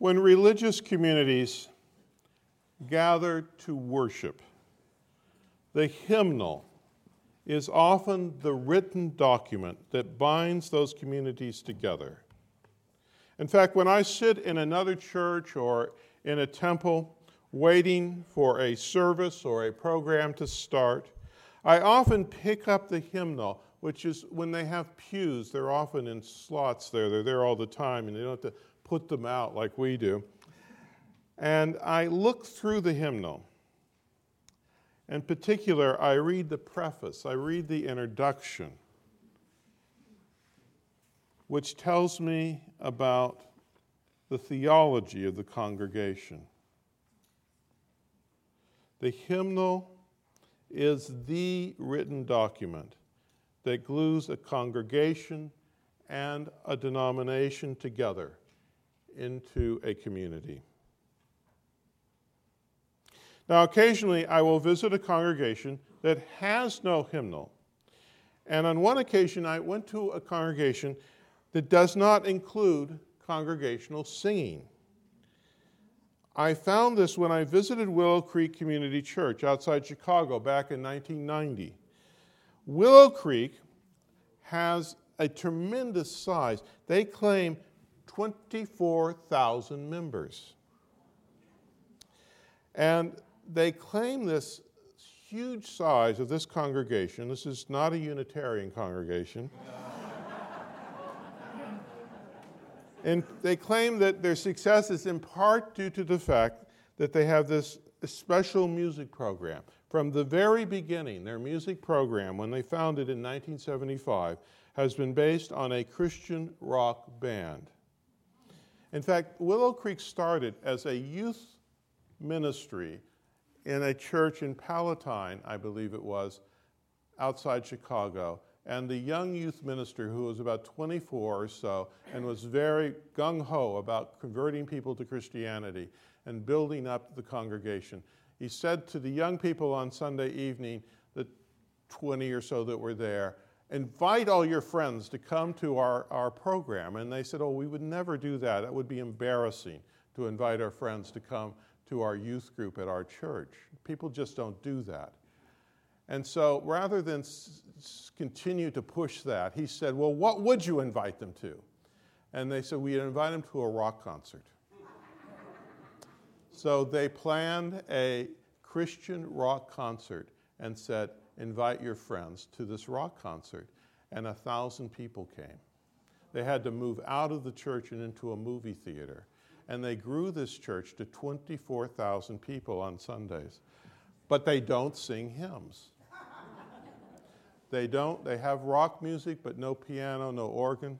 When religious communities gather to worship, the hymnal is often the written document that binds those communities together. In fact, when I sit in another church or in a temple waiting for a service or a program to start, I often pick up the hymnal, which is when they have pews, they're often in slots there. They're there all the time, and they don't have to put them out like we do. And I look through the hymnal. In particular, I read the preface, I read the introduction, which tells me about the theology of the congregation. The hymnal is the written document that glues a congregation and a denomination together into a community. Now, occasionally I will visit a congregation that has no hymnal. And on one occasion I went to a congregation that does not include congregational singing. I found this when I visited Willow Creek Community Church outside Chicago back in 1990. Willow Creek has a tremendous size. They claim 24,000 members. And they claim this huge size of this congregation. This is not a Unitarian congregation. And they claim that their success is in part due to the fact that they have this special music program. From the very beginning, their music program, when they founded in 1975, has been based on a Christian rock band. In fact, Willow Creek started as a youth ministry in a church in Palatine, I believe it was, outside Chicago. And the young youth minister, who was about 24 or so, and was very gung-ho about converting people to Christianity and building up the congregation, he said to the young people on Sunday evening, the 20 or so that were there, invite all your friends to come to our program. And they said, oh, we would never do that. That would be embarrassing to invite our friends to come to our youth group at our church. People just don't do that. And so rather than continue to push that, he said, well, what would you invite them to? And they said, we'd invite them to a rock concert. So they planned a Christian rock concert and said, invite your friends to this rock concert. And 1,000 people came. They had to move out of the church and into a movie theater. And they grew this church to 24,000 people on Sundays. But they don't sing hymns. They have rock music, but no piano, no organ.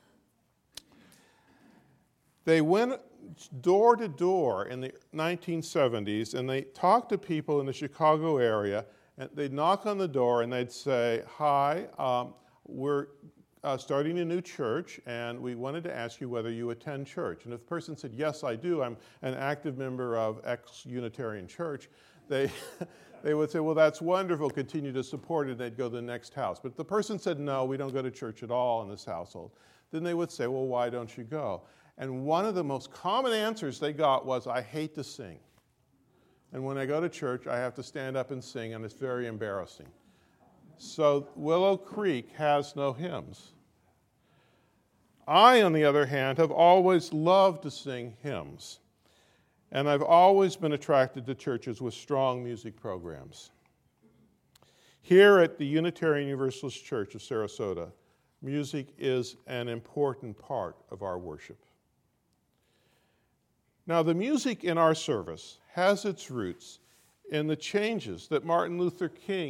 They went door to door in the 1970s, and they talked to people in the Chicago area, and they'd knock on the door and they'd say, hi, we're starting a new church, and we wanted to ask you whether you attend church. And if the person said, yes, I do, I'm an active member of X Unitarian Church, they would say, well, that's wonderful, continue to support it, and they'd go to the next house. But if the person said, no, we don't go to church at all in this household, then they would say, well, why don't you go? And one of the most common answers they got was, I hate to sing. And when I go to church, I have to stand up and sing, and it's very embarrassing. So Willow Creek has no hymns. I, on the other hand, have always loved to sing hymns. And I've always been attracted to churches with strong music programs. Here at the Unitarian Universalist Church of Sarasota, music is an important part of our worship. Now, the music in our service has its roots in the changes that Martin Luther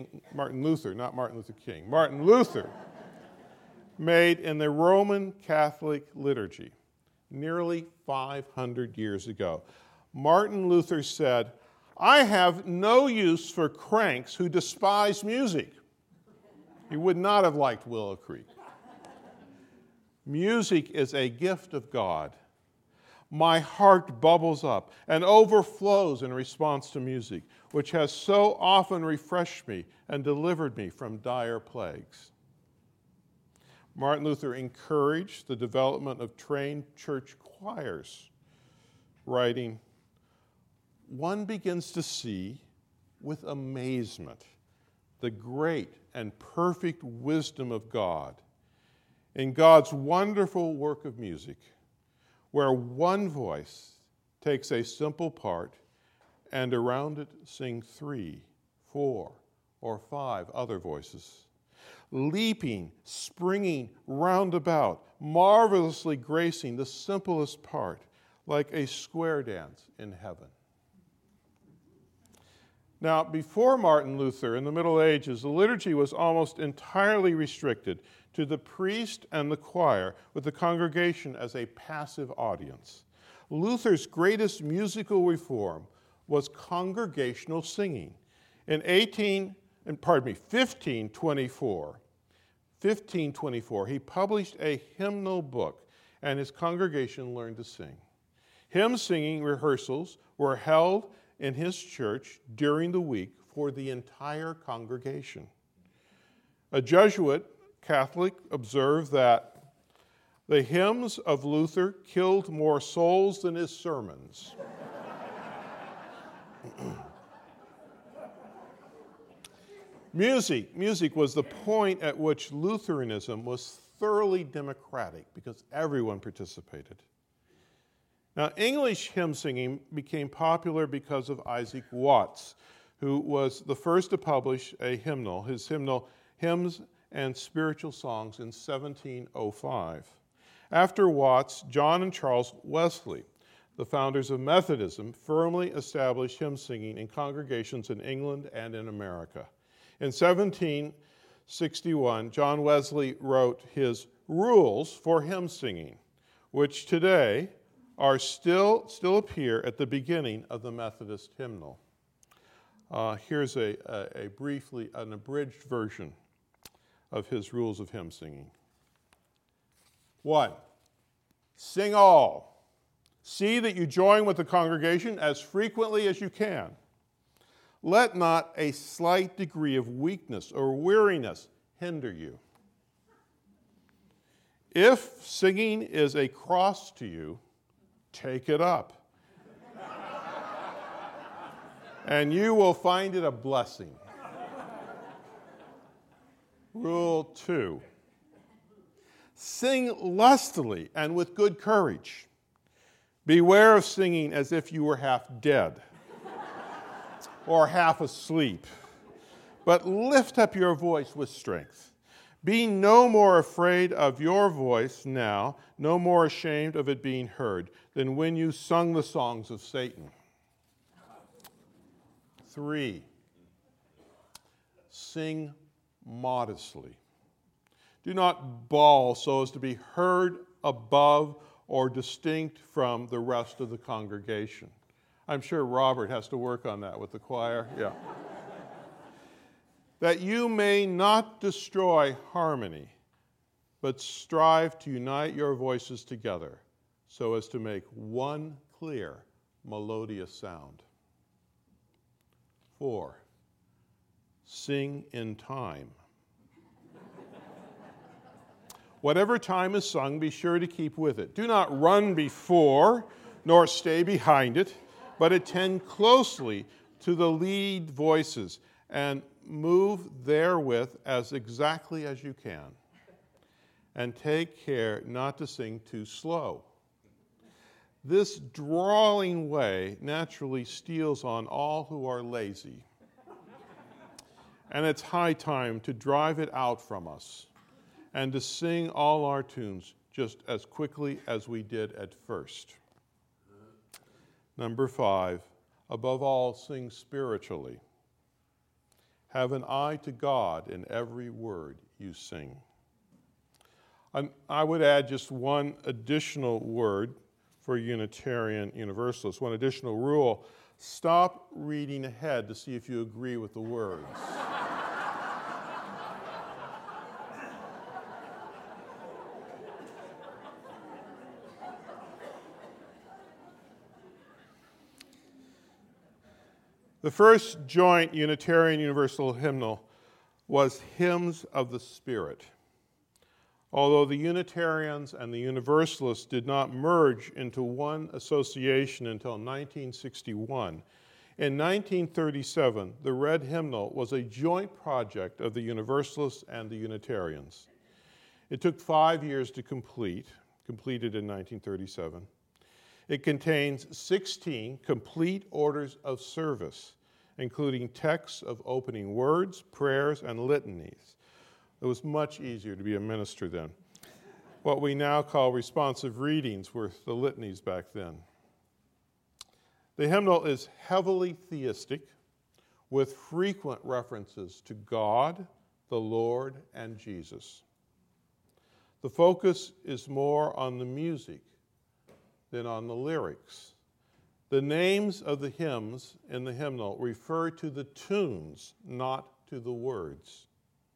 made in the Roman Catholic liturgy nearly 500 years ago. Martin Luther said, I have no use for cranks who despise music. He would not have liked Willow Creek. Music is a gift of God. My heart bubbles up and overflows in response to music, which has so often refreshed me and delivered me from dire plagues. Martin Luther encouraged the development of trained church choirs writing, one begins to see with amazement the great and perfect wisdom of God in God's wonderful work of music, where one voice takes a simple part and around it sing 3, 4, or 5 other voices, leaping, springing roundabout, marvelously gracing the simplest part, like a square dance in heaven. Now, before Martin Luther in the Middle Ages, the liturgy was almost entirely restricted to the priest and the choir, with the congregation as a passive audience. Luther's greatest musical reform was congregational singing. In 1524, he published a hymnal book, and his congregation learned to sing. Hymn singing rehearsals were held in his church during the week for the entire congregation. A Jesuit Catholic observed that the hymns of Luther killed more souls than his sermons. Music was the point at which Lutheranism was thoroughly democratic because everyone participated. Now, English hymn singing became popular because of Isaac Watts, who was the first to publish a hymnal, his hymnal, Hymns and Spiritual Songs, in 1705. After Watts, John and Charles Wesley, the founders of Methodism, firmly established hymn singing in congregations in England and in America. In 1761, John Wesley wrote his Rules for Hymn Singing, which today are still appear at the beginning of the Methodist hymnal. Here's an abridged version of his rules of hymn singing. 1, sing all. See that you join with the congregation as frequently as you can. Let not a slight degree of weakness or weariness hinder you. If singing is a cross to you, take it up. And you will find it a blessing. Rule 2. Sing lustily and with good courage. Beware of singing as if you were half dead or half asleep, but lift up your voice with strength. Be no more afraid of your voice now, no more ashamed of it being heard, than when you sung the songs of Satan. 3, sing modestly. Do not bawl so as to be heard above or distinct from the rest of the congregation. I'm sure Robert has to work on that with the choir. Yeah. That you may not destroy harmony, but strive to unite your voices together so as to make one clear, melodious sound. 4, sing in time. Whatever time is sung, be sure to keep with it. Do not run before, nor stay behind it, but attend closely to the lead voices and move therewith as exactly as you can. And take care not to sing too slow. This drawling way naturally steals on all who are lazy. And it's high time to drive it out from us and to sing all our tunes just as quickly as we did at first. Number 5, above all, sing spiritually. Have an eye to God in every word you sing. And I would add just one additional word for Unitarian Universalists, one additional rule. Stop reading ahead to see if you agree with the words. The first joint Unitarian Universal hymnal was Hymns of the Spirit. Although the Unitarians and the Universalists did not merge into one association until 1961, in 1937, the Red Hymnal was a joint project of the Universalists and the Unitarians. It took 5 years to completed in 1937. It contains 16 complete orders of service, including texts of opening words, prayers, and litanies. It was much easier to be a minister then. What we now call responsive readings were the litanies back then. The hymnal is heavily theistic, with frequent references to God, the Lord, and Jesus. The focus is more on the music than on the lyrics. The names of the hymns in the hymnal refer to the tunes, not to the words.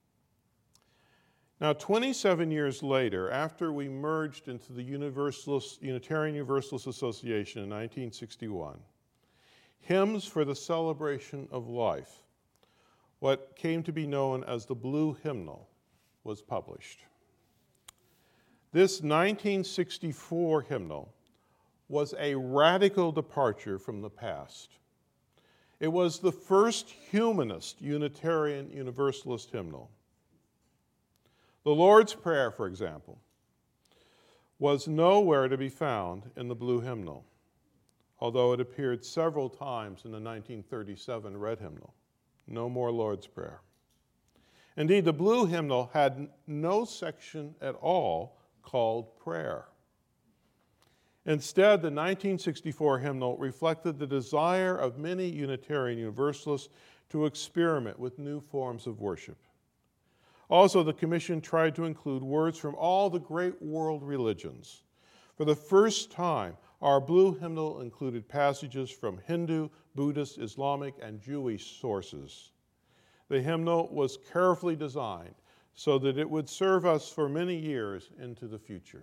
Now, 27 years later, after we merged into the Unitarian Universalist Association in 1961, Hymns for the Celebration of Life, what came to be known as the Blue Hymnal, was published. This 1964 hymnal was a radical departure from the past. It was the first humanist Unitarian Universalist hymnal. The Lord's Prayer, for example, was nowhere to be found in the Blue Hymnal, although it appeared several times in the 1937 Red Hymnal. No more Lord's Prayer. Indeed, the Blue Hymnal had no section at all called prayer. Instead, the 1964 hymnal reflected the desire of many Unitarian Universalists to experiment with new forms of worship. Also, the Commission tried to include words from all the great world religions. For the first time, our Blue Hymnal included passages from Hindu, Buddhist, Islamic, and Jewish sources. The hymnal was carefully designed so that it would serve us for many years into the future.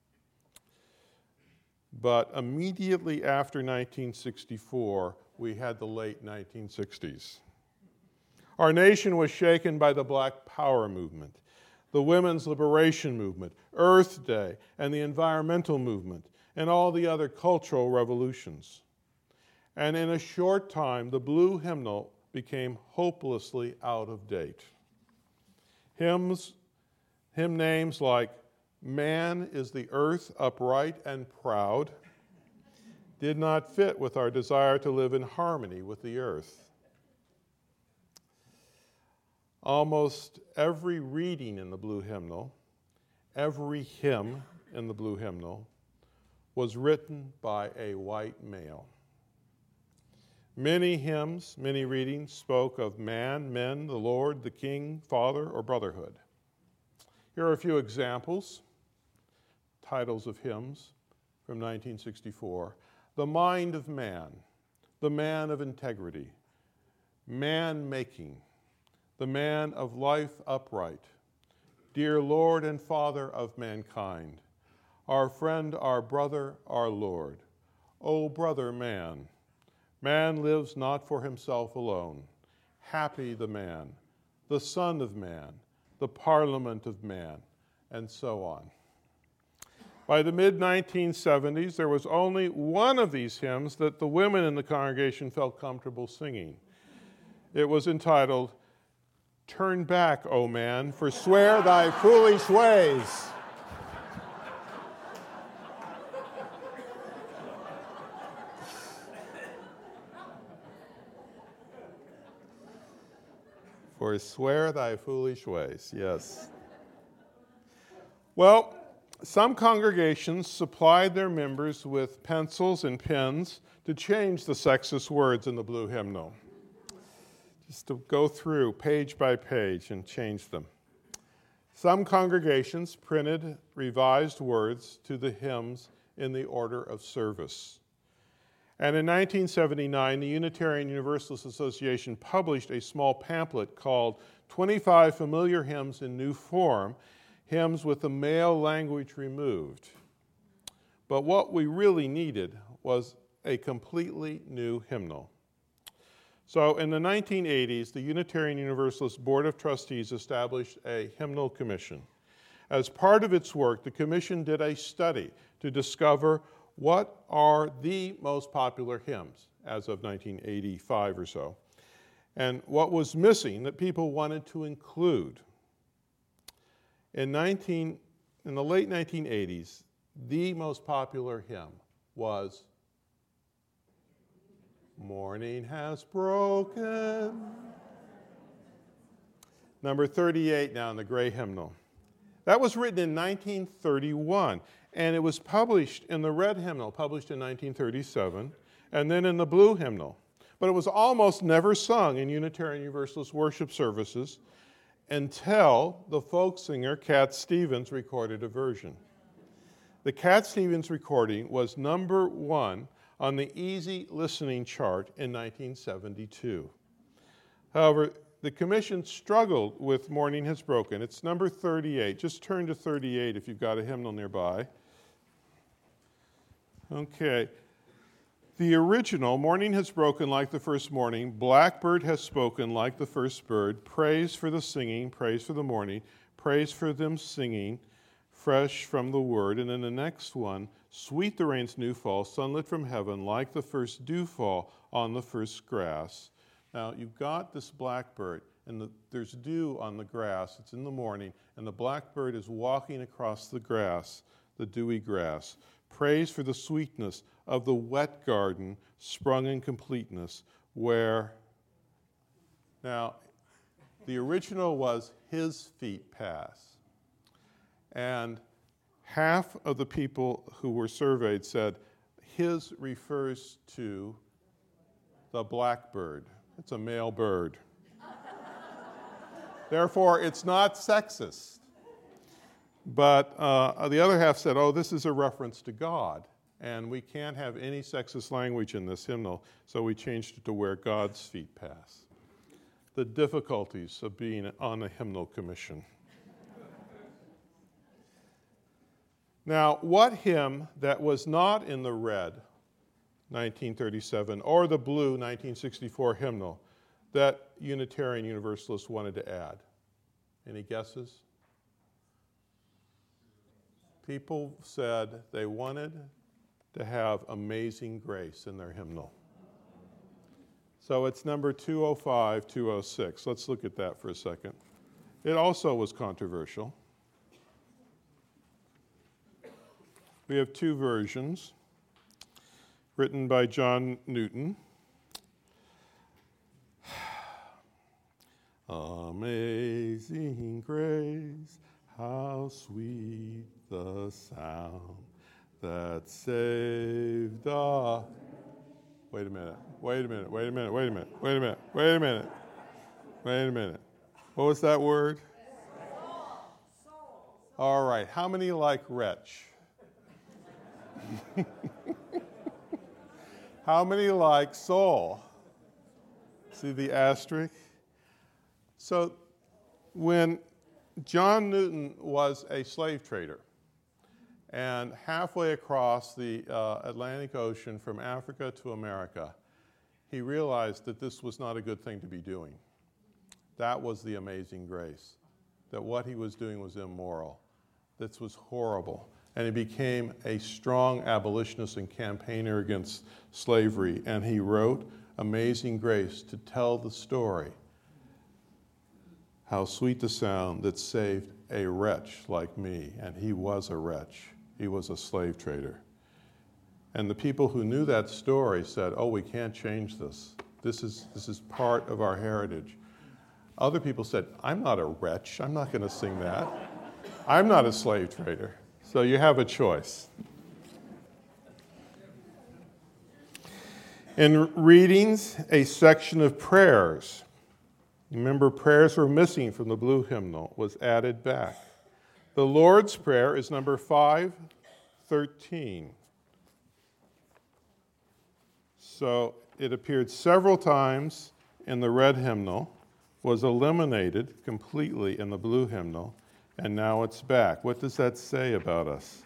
But immediately after 1964, we had the late 1960s. Our nation was shaken by the Black Power movement, the Women's Liberation movement, Earth Day, and the environmental movement, and all the other cultural revolutions. And in a short time, the Blue Hymnal became hopelessly out of date. Hymn names like "Man is the earth upright and proud" did not fit with our desire to live in harmony with the earth. Almost every reading in the Blue Hymnal, every hymn in the Blue Hymnal, was written by a white male. Many hymns, many readings spoke of man, men, the Lord, the King, Father, or brotherhood. Here are a few examples, titles of hymns from 1964. The Mind of Man, The Man of Integrity, Man Making, The Man of Life Upright, Dear Lord and Father of Mankind, Our Friend, Our Brother, Our Lord, O Brother Man, Man lives not for himself alone, Happy the Man, The Son of Man, The Parliament of Man, and so on. By the mid-1970s, there was only one of these hymns that the women in the congregation felt comfortable singing. It was entitled, Turn Back, O Man, Forswear Thy Foolish Ways. Forswear thy foolish ways, yes. Well, some congregations supplied their members with pencils and pens to change the sexist words in the Blue Hymnal, just to go through page by page and change them. Some congregations printed revised words to the hymns in the order of service. And in 1979, the Unitarian Universalist Association published a small pamphlet called 25 Familiar Hymns in New Form, Hymns with the Male Language Removed. But what we really needed was a completely new hymnal. So in the 1980s, the Unitarian Universalist Board of Trustees established a hymnal commission. As part of its work, the Commission did a study to discover what are the most popular hymns as of 1985 or so, and what was missing that people wanted to include. In the late 1980s, the most popular hymn was Morning Has Broken. Number 38 now in the gray hymnal. That was written in 1931, and it was published in the red hymnal, published in 1937, and then in the blue hymnal. But it was almost never sung in Unitarian Universalist worship services until the folk singer Cat Stevens recorded a version. The Cat Stevens recording was number 1 on the Easy Listening chart in 1972. However, the Commission struggled with Morning Has Broken. It's number 38. Just turn to 38 if you've got a hymnal nearby. Okay. The original, Morning Has Broken like the first morning, Blackbird has spoken like the first bird, praise for the singing, praise for the morning, praise for them singing, fresh from the word. And then the next one, sweet the rain's new fall, sunlit from heaven, like the first dewfall on the first grass. Now, you've got this blackbird, and there's dew on the grass. It's in the morning, and the blackbird is walking across the grass, the dewy grass. Praise for the sweetness of the wet garden sprung in completeness, where, now, the original was his feet pass. And half of the people who were surveyed said his refers to the blackbird. It's a male bird. Therefore, it's not sexist. But the other half said, oh, this is a reference to God, and we can't have any sexist language in this hymnal, so we changed it to where God's feet pass. The difficulties of being on a hymnal commission. Now, what hymn that was not in the red 1937 or the blue 1964 hymnal that Unitarian Universalists wanted to add? Any guesses? People said they wanted to have Amazing Grace in their hymnal. So it's number 205, 206. Let's look at that for a second. It also was controversial. We have two versions written by John Newton. Amazing grace, how sweet the sound that saved a... Wait a minute. What was that word? Soul. All right. How many like wretch? How many like soul? See the asterisk? So when John Newton was a slave trader, and halfway across the Atlantic Ocean from Africa to America, he realized that this was not a good thing to be doing. That was the amazing grace, that what he was doing was immoral. This was horrible. And he became a strong abolitionist and campaigner against slavery. And he wrote Amazing Grace to tell the story. How sweet the sound that saved a wretch like me. And he was a wretch. He was a slave trader. And the people who knew that story said, oh, we can't change this. This is part of our heritage. Other people said, I'm not a wretch. I'm not going to sing that. I'm not a slave trader. So you have a choice. In readings, a section of prayers. Remember, prayers were missing from the blue hymnal, was added back. The Lord's Prayer is number 513. So it appeared several times in the red hymnal, was eliminated completely in the blue hymnal, and now it's back. What does that say about us?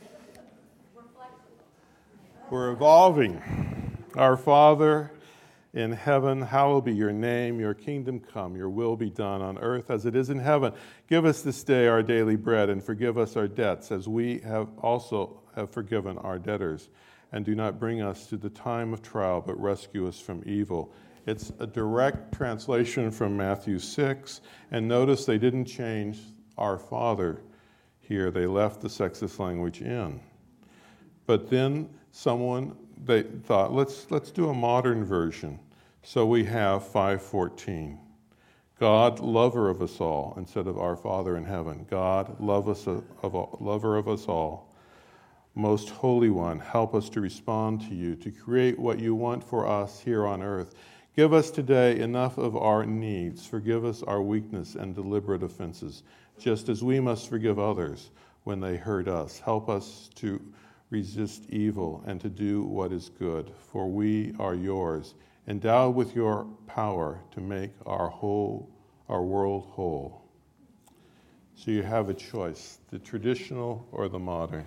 We're evolving. Our Father in heaven, hallowed be your name, your kingdom come, your will be done on earth as it is in heaven. Give us this day our daily bread, and forgive us our debts as we have also forgiven our debtors. And do not bring us to the time of trial, but rescue us from evil. It's a direct translation from Matthew 6, and notice they didn't change our Father here. They left the sexist language in. But then they thought, let's do a modern version. So we have 5:14. God, lover of us all, instead of our Father in heaven. God, lover of us all. Most Holy One, help us to respond to you, to create what you want for us here on earth. Give us today enough of our needs. Forgive us our weakness and deliberate offenses, just as we must forgive others when they hurt us. Help us to resist evil and to do what is good, for we are yours, endowed with your power to make our world whole. So you have a choice, the traditional or the modern.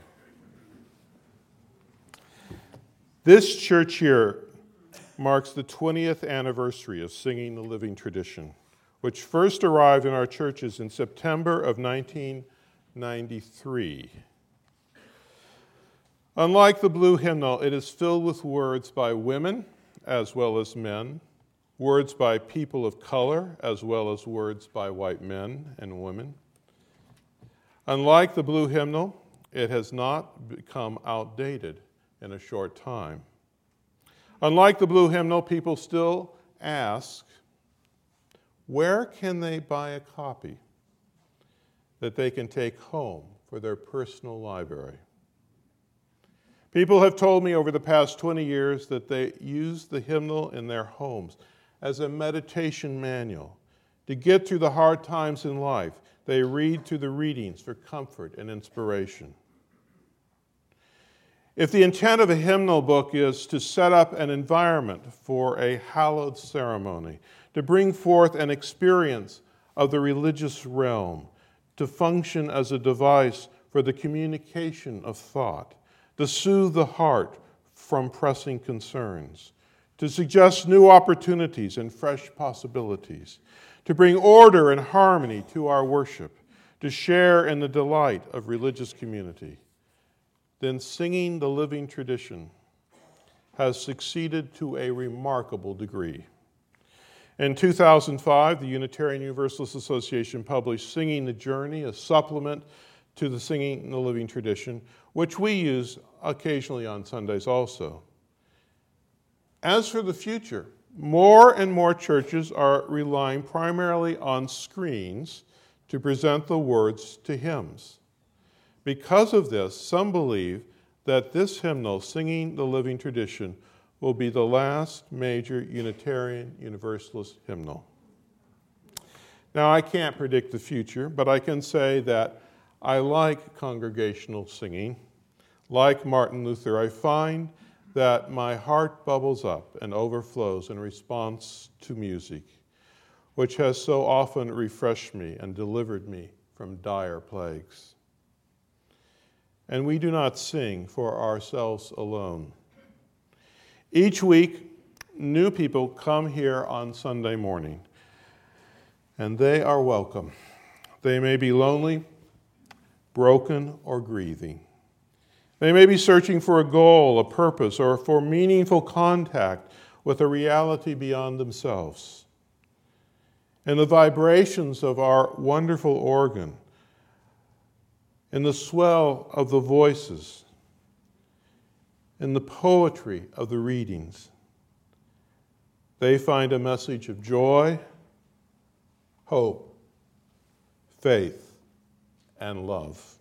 This church year marks the 20th anniversary of Singing the Living Tradition, which first arrived in our churches in September of 1993. Unlike the Blue Hymnal, it is filled with words by women as well as men, words by people of color as well as words by white men and women. Unlike the Blue Hymnal, it has not become outdated in a short time. Unlike the Blue Hymnal, people still ask, where can they buy a copy that they can take home for their personal library? People have told me over the past 20 years that they use the hymnal in their homes as a meditation manual. To get through the hard times in life, they read through the readings for comfort and inspiration. If the intent of a hymnal book is to set up an environment for a hallowed ceremony, to bring forth an experience of the religious realm, to function as a device for the communication of thought, to soothe the heart from pressing concerns, to suggest new opportunities and fresh possibilities, to bring order and harmony to our worship, to share in the delight of religious community, then Singing the Living Tradition has succeeded to a remarkable degree. In 2005, the Unitarian Universalist Association published Singing the Journey, a supplement to the Singing the Living Tradition, which we use occasionally on Sundays also. As for the future, more and more churches are relying primarily on screens to present the words to hymns. Because of this, some believe that this hymnal, Singing the Living Tradition, will be the last major Unitarian Universalist hymnal. Now, I can't predict the future, but I can say that I like congregational singing. Like Martin Luther, I find that my heart bubbles up and overflows in response to music, which has so often refreshed me and delivered me from dire plagues. And we do not sing for ourselves alone. Each week, new people come here on Sunday morning, and they are welcome. They may be lonely, broken, or grieving. They may be searching for a goal, a purpose, or for meaningful contact with a reality beyond themselves. And the vibrations of our wonderful organ, in the swell of the voices, in the poetry of the readings, they find a message of joy, hope, faith, and love.